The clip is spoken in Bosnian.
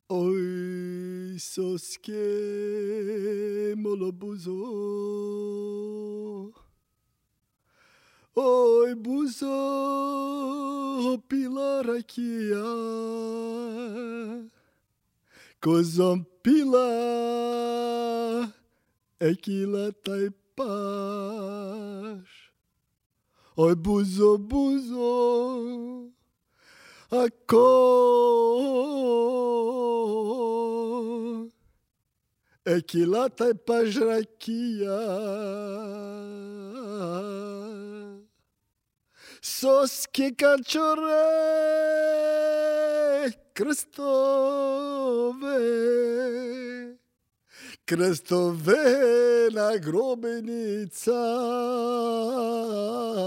Oj, soske molo buzo. Oj, buzo pila rakija. Kozom pila ekila taj paš. Oj, buzo, buzo, ako ekila taj paš rakija. Soske kančore krstove na grobenica.